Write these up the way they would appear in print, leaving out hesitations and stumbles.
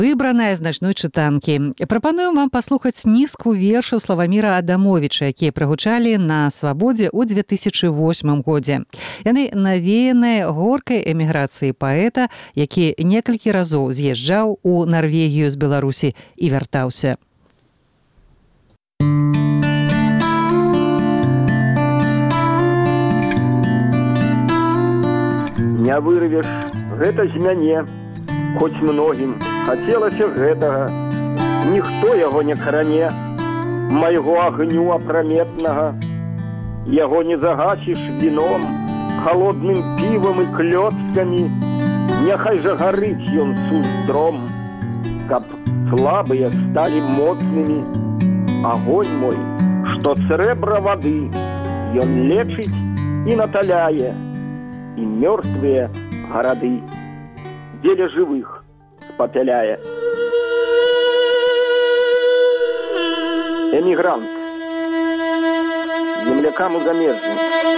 выбраная значной чытанкі. Прапануем вам паслухаць нізку вершаў Славаміра Адамовіча, якія прагучалі на Свабодзе ў 2008 годзе. Яны навеяныя горкай эміграцыі паэта, які некалькі разоў з'язджаў у Нарвегію з Беларусі і вяртаўся. Не вырвеш, гэта з мяне, хоць многім хацелася гэтага. Ніхто яго не кране, майго агню апраметнага. Яго не загасіш віном, холодным півам і клёцкамі. Няхай жа гарыць ён суздром, каб слабыя сталі моцнымі. Агонь мой, што срэбра вады, ён лечыць і наталяе, і мёртвыя гарады дзеля жывых спапяляе. Эмігрант, землякам у замежжы.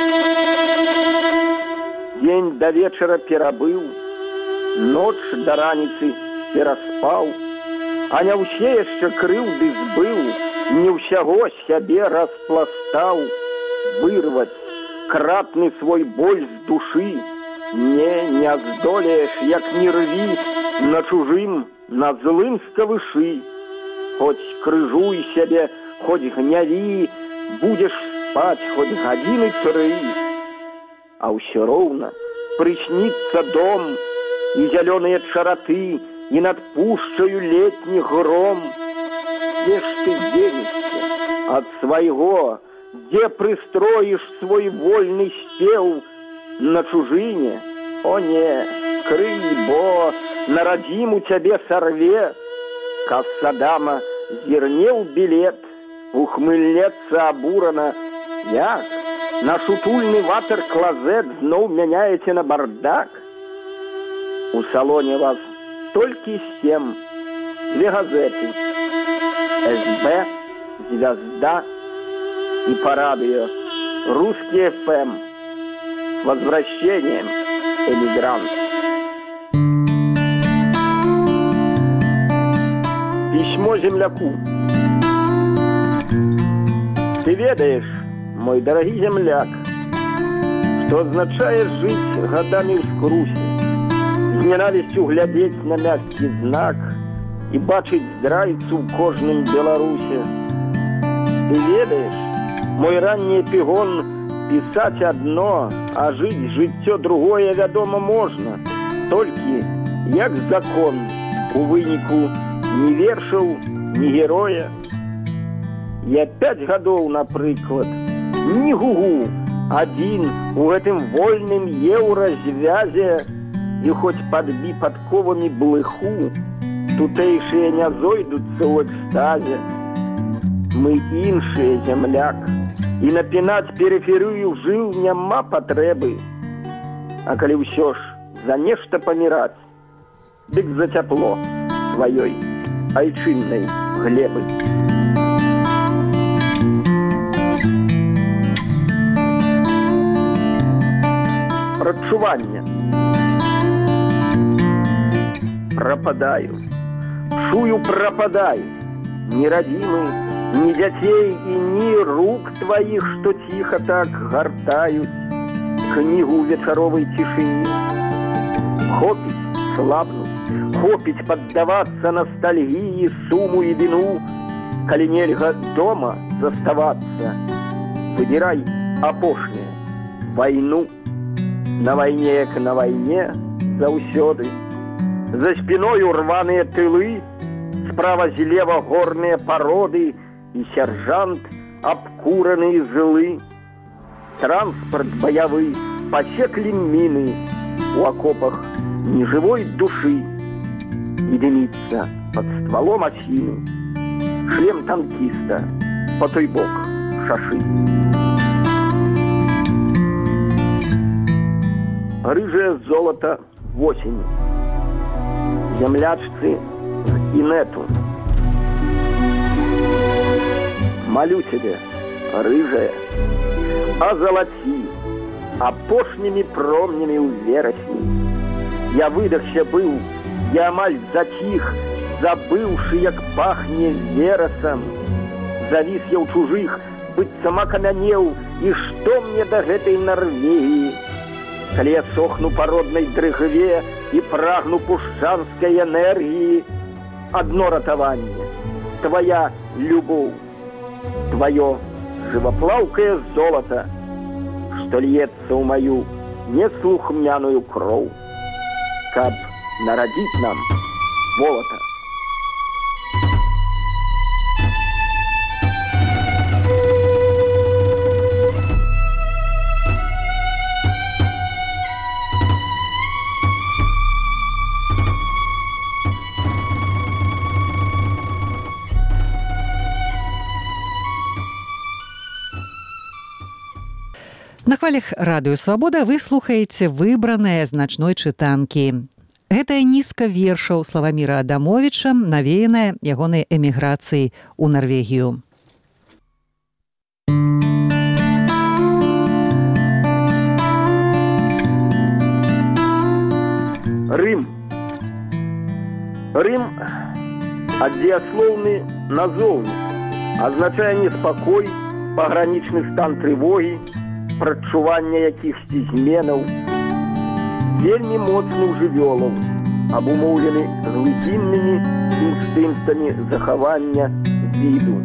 Дзень да вечара перабыў, ноч да раніцы пераспаў, а не ўсе яшчэ крыўды збыў, не ўсяго сябе распластаў. Вырваць кратны свой боль з душы не здолееш, як не рві на чужым, на злым скавышы. Хоць крыжуй сябе, хоць гняві, будзеш спаць хоць гадзіны 3. А ўсё роўна прысніцца дом і зялёныя чараты, і над пушчаю летні гром. Дзе ж ты дзенешся ад свайго, дзе прыстроіш свой вольны спеў? На чужыне? О не, крый, бо на радзіму цябе сарве. Касса дама зірне ў білет, ухмыльнецца абурана. Як? Наш утульны ватер-клазет зноў мяняеце на бардак? У салоне вас толькі 7, 2 газеты. СБ, Звезда и по радио Русский ФМ. С возвращением, эмигрант. Письмо земляку. Ты ведаешь, мой дорогий земляк, что означает жить годами в скрусе, с ненавистью глядеть на мягкий знак и бачить здрайцу в кожным Беларусе. Ты ведаешь, мой ранний эпигон писать одно, а жить жыццё другое, вядома, можно. Толькі, як закон, у выніку ни вершаў, ни героя. Я 5 гадоў, напрыклад, ни гугу, один у гэтым вольным еўразвязе, і хоць падбі падковамі блыху, тутэйшыя не зойдуцца ў экстазе. Мы іншыя, земляк, і напінаць периферыю жыл няма патрэбы. А калі ўсё ж за нешта паміраць, дык за цяпло сваёй айчыннай глебы. Прадчуванне. Прападаю, чую, прападаю. Ни радзімы, ни дзяцей і ни рук твоих, что тихо так гартают книгу вечаровой тишине. Хопить слабнуть, хопить поддаваться ностальгии, суму и вину, коли нельга дома заставаться. Выбирай апошняе — войну. На войне, як на войне, заўсёды. За спиною рваные тылы, справа злева горные породы и сержант обкуранные злы. Транспорт боевый, посекли мины, у окопах ни живой души. И дымится под стволом осины шлем танкиста по той бок шаши. Рыжее золото в осени. Землячцы з инету. Молю тебе, рыжая, озолоти опошними промнями у вересни. Я выдохся был, я амаль затих, забыўшы, як пахне верасам. Завіс я ў чужых, быццам акамянеў, і што мне да гэтай Нарвегіі? Калі я сохну па роднай дрыгве і прагну пушчанскай энергіі, адно ратаванне — твоя любоў, твоё жываплаўкае золата, што льецца ў маю неслухмяную кроў, каб нарадзіць нам волата. На хвалях радыё «Свабода» вы слухаеце выбраныя з начной чытанкі. Гэтая нізка вершаў Славаміра Адамовіча, навеяная ягонай эміграцыяй у Нарвегію. Рым. Рым адзеяслоўны назоўнік, азначае неспакой, пагранічны стан трывогі, прадчування якіхсьці зменаў, вельмі моцны ў жывёлаў, абумоўлены глыбіннымі інстынктамі захавання віду.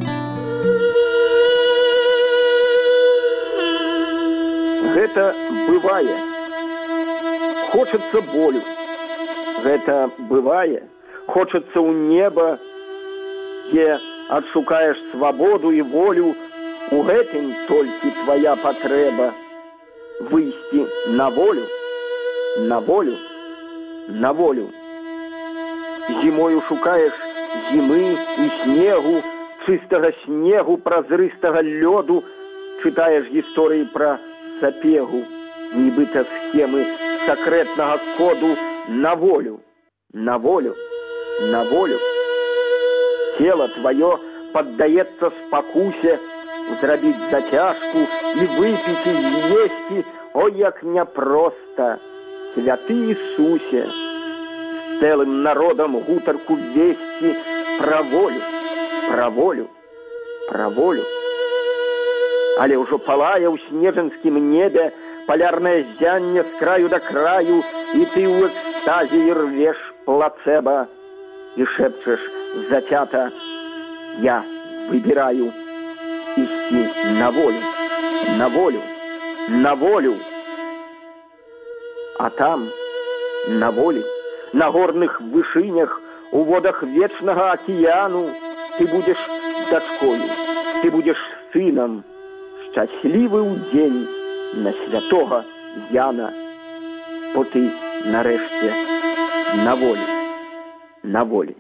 Гэта бывае. Хочацца болю. Гэта бывае. Хочацца ў неба, дзе адшукаеш свабоду і волю. У гэтым толькі твоя патрэба выйсці на волю, на волю, на волю. Зімою шукаеш зімы і снегу, чыстага снегу, празрыстага лёду, чытаеш гісторыі пра сапегу, нібыта схемы сакрэтнага коду на волю, на волю, на волю. Цела твоё паддаецца спакусе, зрабіць зацяжку і выпіць і з'есці, о, як няпроста, святы Ісусе, з цэлым народам гутарку весці пра волю, пра волю, пра волю. Але ўжо палае ў снежанскім небе палярнае ззянне з краю да краю, і ты ў экстазе ірвеш плацэба і шэпчаш зацята: я выбіраю ісці на волю, на волю, на волю. А там, на волі, на горных вышынях, у водах вечнага акіяну, ты будзеш дачкою, ты будзеш сынам, шчаслівы ўдзень на святога Яна, бо ты нарэшце на волі, на волі.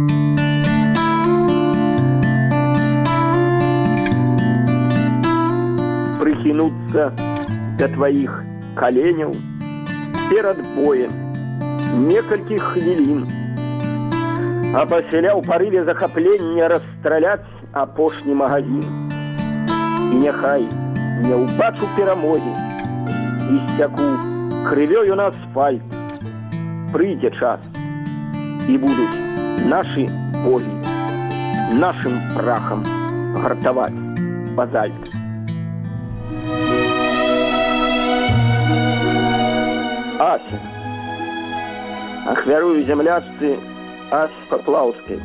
Прыхінуцца да тваіх каленяў перад боем некалькі хвілін, а пасля ў парыве захаплення расстраляць апошні магазін. І няхай не ўбачу перамогі і сцяку крывёю на асфальт. Прыйдзе час, і будуць нашы богі нашым прахам гартаваць базальт. Ася. Ахвярую землячцы Ась Поплавской.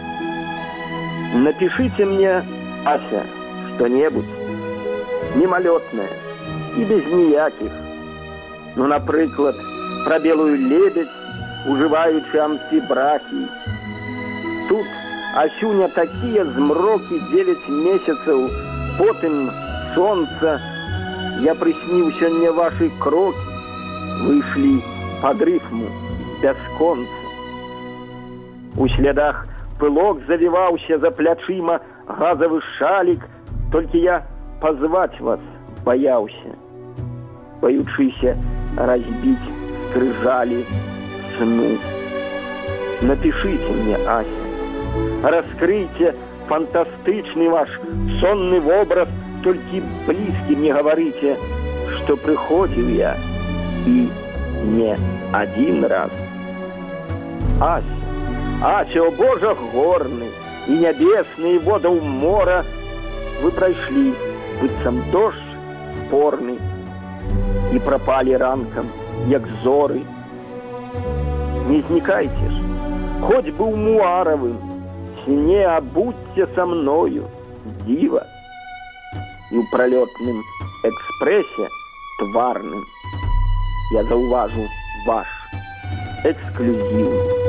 Напишите мне, Ася, что-нибудь мимолетное и без ніяких. Ну, напрыклад, про белую лебедь, уживаючи амфибрахи. Тут, Асюня, такие змроки 9 месяцев, потым солнца. Я приснил сёння ваши кроки, вышли под рифму бясконца. У слядах пылок завиваўся за плячыма газовый шалик, только я позвать вас боялся, боючыся разбить скрижали сну. Напишите мне, Ася, раскройте фантастичный ваш сонный образ, только близким не говорите, что приходил я и не один раз. Ася, Аче, о Божах горны, и небесные водаў мора, вы прайшлі, быццам дождж порны, и пропали ранком, як зоры. Не знікайце ж, хоть бы ў Муаровым, сіне, а будьте со мною, дива. И ў пролетным экспрессе тварным я заўважу ваш эксклюзивный.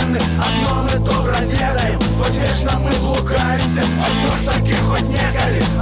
Одно мы добра ведаем, хоть вечно мы блукаемся, а все ж таки хоть некалі